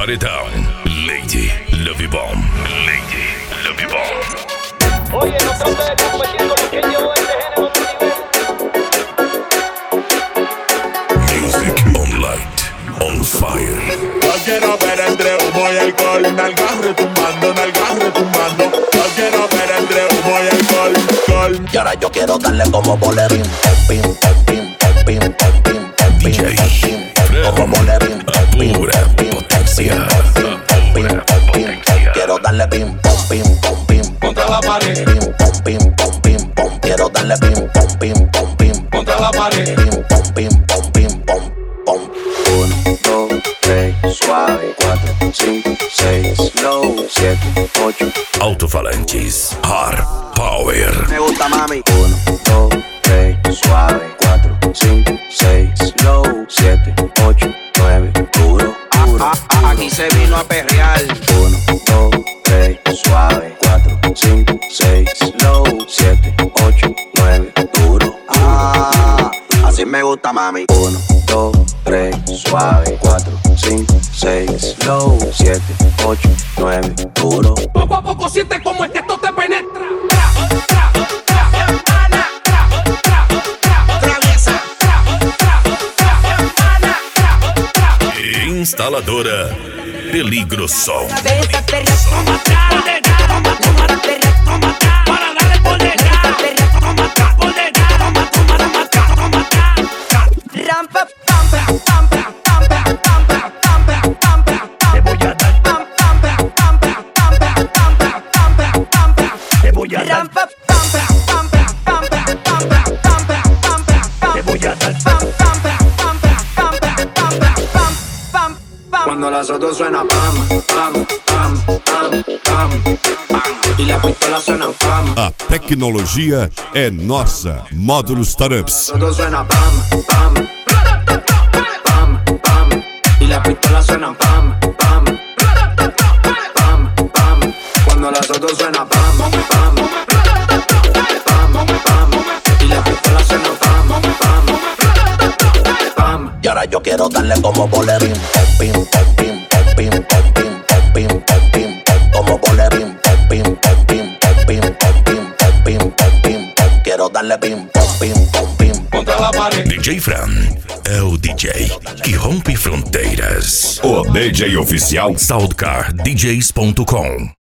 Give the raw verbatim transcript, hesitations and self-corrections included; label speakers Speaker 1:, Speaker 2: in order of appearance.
Speaker 1: Paredão, Lady Love Bomb. Lady Love Bomb.
Speaker 2: Oye, no trate de competir con lo que llevo este género a nivel.
Speaker 1: Music on light, on fire.
Speaker 3: Yo quiero ver entre humo y alcohol, nalgas retumbando, nalgas retumbando. Yo quiero ver entre humo y alcohol, alcohol.
Speaker 4: Y ahora yo quiero darle como bolerín, pim, pim, pim, pim, pim, pim, pim,
Speaker 1: D J
Speaker 4: pim, como bolerín, pim,
Speaker 1: pura
Speaker 4: pim,
Speaker 1: potencia.
Speaker 4: pim, pim, pim, quiero darle pim, pim, pim, pim,
Speaker 3: Contra la pared,
Speaker 4: pim, pim, pim, pim, pim, quiero darle pim, pim, pim, pim,
Speaker 3: contra la pared.
Speaker 4: pim, pim, pim, pim, pim, pim. Uno, dos, tres, suave, cuatro, cinco, seis, slow, siete, ocho.
Speaker 1: Alto-falantes, hard power.
Speaker 4: Me gusta mami. Uno, dos, tres, suave, cuatro, cinco, seis, slow, siete, ocho, nueve, duro, duro. Ah, ah, aquí se vino a perrear. Uno, dos, tres, suave, cuatro, cinco, seis, slow, siete, ocho, nueve, duro. Ah, así me gusta mami. Uno, dos, tres, suave, cuatro, cinco, seis, slow, siete, ocho, nueve, duro.
Speaker 5: Poco a poco siente como es que esto te penetra. Tra, tra, tra, hermana, tra, tra, tra, traviesa. Tra, tra, tra, hermana, tra, tra.
Speaker 1: Instaladora Peligro Som.
Speaker 5: Esta perra toma tra, toma, toma, perra toma tra, para darle por detrás. Perra toma tra, por detrás, toma, toma, toma tra, toma tra, tra. Rampa, pam, pam, pam, pam, pam, pam, pam, pam, pam, pam, pam. Te voy a dar pam, pam, pam, pam, pam, pam, pam, pam, pam, pam, pam, pam. Te voy a dar rampa, pam, pam, pam, pam, pam, pam, pam, pam, pam, pam, pam. Te voy a dar pam, pam, pam, pam, pam, pam, pam, pam, pam, pam, pam.
Speaker 4: Cuando las otras suenan pam, pam, pam, pam, pam, pam, e la pistola suena pam.
Speaker 6: A tecnologia é nossa. Módulos Startups.
Speaker 4: Todo suena pam, pam, pam, pam, y la pistola suena pam, pam, pam, pam. Cuando las otras suena pam, pam, pam, pam, y la pistola suena pam, pam, pam. Y ahora yo quiero darle como bolerín, pim, pim, pim, pim, pim, pim, pim, pim, pim, como bolerín, pim, pim, pim, pim, pim, pim, pim, pim. Quiero darle pim, pim, pim, pim.
Speaker 3: Contra la pared.
Speaker 1: D J Fran é o D J que rompe fronteiras.
Speaker 6: O D J oficial
Speaker 1: Soundcar D Js ponto com